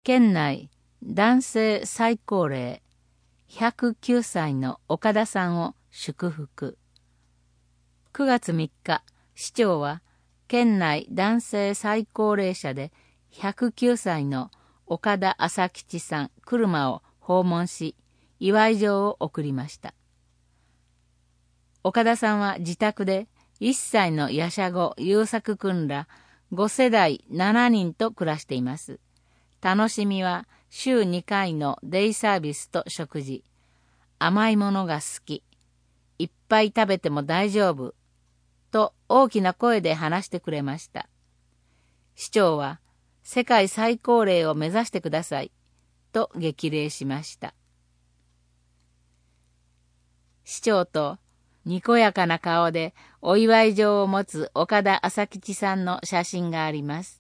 県内男性最高齢109歳の岡田さんを祝福。9月3日、市長は県内男性最高齢者で109歳の岡田朝吉さん車を訪問し、祝い状を送りました。岡田さんは自宅で1歳のやしゃご優作くんら5世代7人と暮らしています。楽しみは週2回のデイサービスと食事。甘いものが好き。いっぱい食べても大丈夫。と大きな声で話してくれました。市長は世界最高齢を目指してください。と激励しました。市長とにこやかな顔でお祝い状を持つ岡田朝吉さんの写真があります。